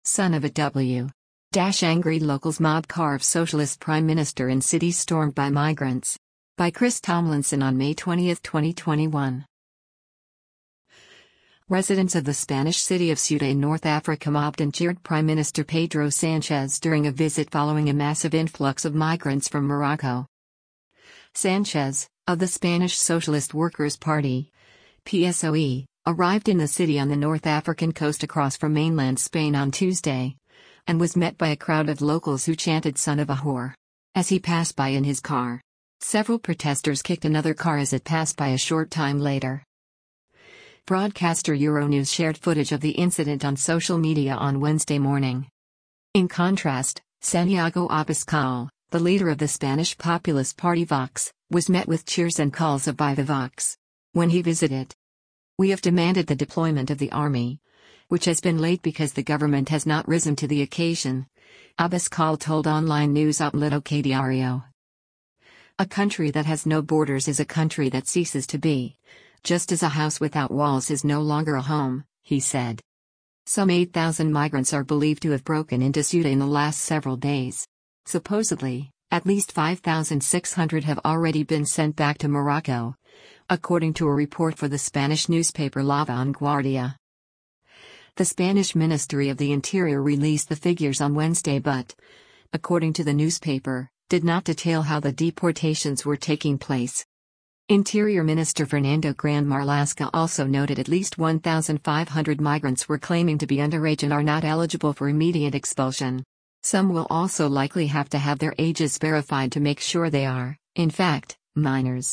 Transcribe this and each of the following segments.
Son of a W. Angry locals mob carve socialist prime minister in city stormed by migrants. By Chris Tomlinson on May 20, 2021. Residents of the Spanish city of Ceuta in North Africa mobbed and cheered Prime Minister Pedro Sánchez during a visit following a massive influx of migrants from Morocco. Sánchez, of the Spanish Socialist Workers' Party, PSOE, arrived in the city on the North African coast across from mainland Spain on Tuesday, and was met by a crowd of locals who chanted "Son of a whore" as he passed by in his car. Several protesters kicked another car as it passed by a short time later. Broadcaster Euronews shared footage of the incident on social media on Wednesday morning. In contrast, Santiago Abascal, the leader of the Spanish populist party Vox, was met with cheers and calls of "Viva Vox" when he visited. "We have demanded the deployment of the army, which has been late because the government has not risen to the occasion," Abascal told online news outlet OK Diario. "A country that has no borders is a country that ceases to be, just as a house without walls is no longer a home," he said. Some 8,000 migrants are believed to have broken into Ceuta in the last several days. Supposedly, at least 5,600 have already been sent back to Morocco, according to a report for the Spanish newspaper La Vanguardia. The Spanish Ministry of the Interior released the figures on Wednesday but, according to the newspaper, did not detail how the deportations were taking place. Interior Minister Fernando Grande Marlaska also noted at least 1,500 migrants were claiming to be underage and are not eligible for immediate expulsion. Some will also likely have to have their ages verified to make sure they are, in fact, minors.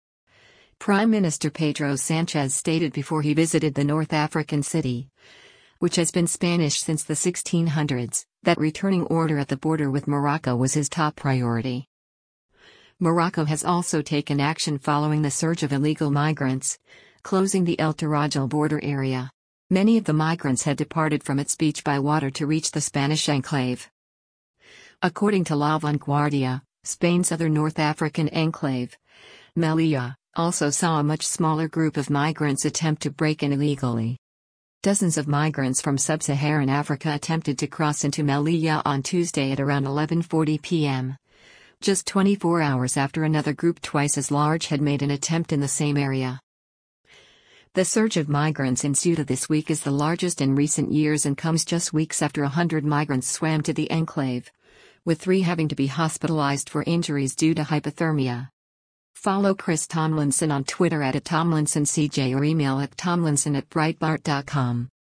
Prime Minister Pedro Sánchez stated before he visited the North African city, which has been Spanish since the 1600s, that returning order at the border with Morocco was his top priority. Morocco has also taken action following the surge of illegal migrants, closing the El Tarajal border area. Many of the migrants had departed from its beach by water to reach the Spanish enclave. According to La Vanguardia, Spain's other North African enclave, Melilla, also saw a much smaller group of migrants attempt to break in illegally. Dozens of migrants from sub-Saharan Africa attempted to cross into Melilla on Tuesday at around 11:40 p.m. just 24 hours after another group twice as large had made an attempt in the same area. The surge of migrants in Ceuta this week is the largest in recent years and comes just weeks after 100 migrants swam to the enclave, with 3 having to be hospitalized for injuries due to hypothermia. Follow Chris Tomlinson on Twitter @TomlinsonCJ or email at tomlinson@breitbart.com.